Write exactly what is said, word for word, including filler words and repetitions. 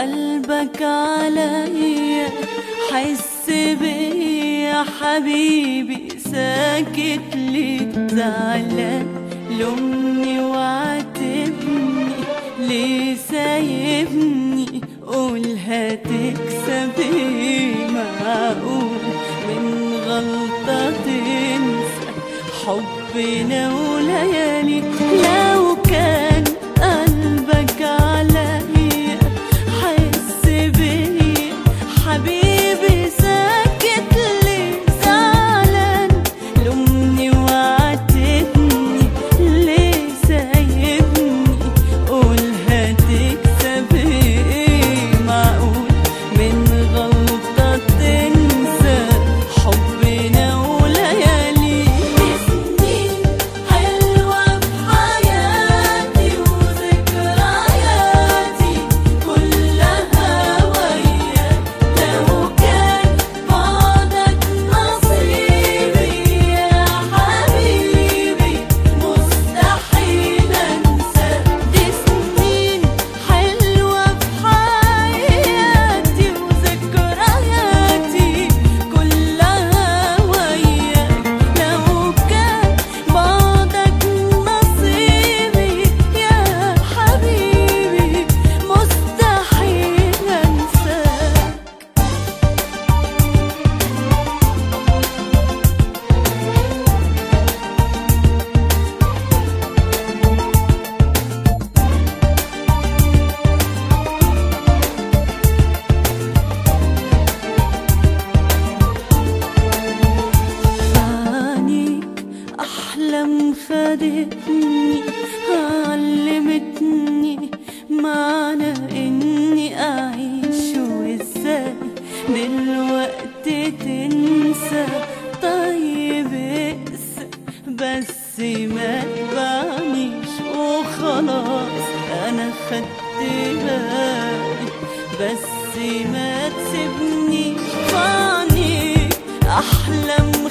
قلبك عليا، حس بيا حبيبي، ساكت ليه زعلان؟ لومني وعاتبني، ليه سايبني؟ قول هتكسب ايه؟ معقول من غلطة تنسى حبنا وليالي؟ لو كان قلبك عليا، حس بيا حبيبي، ساكت ليه زعلان؟ لومني وعاتبني، ليه سايبني؟ قول هتكسب ايه؟ معقول من غلطة تنسى حبنا وليالي؟ سنين حلوة في حياتي وذكرياتي كلها وياك، لو كان بعدك نصيبي يا حبيبي مستحيل انساك. دي سنين حلوة في حياتي وذكرياتي كلها وياك، لو كان بعدك نصيبي يا حبيبي مستحيل انساك. عنيك أحلام فادتني، علمتني معنى إني أعيش، وإزاي دلوقتي تنسى؟ طيب اقسى بس ما تبعنيش وخلاص، أنا خدت بالي بس ما تسيبنيش. عنيك أحلام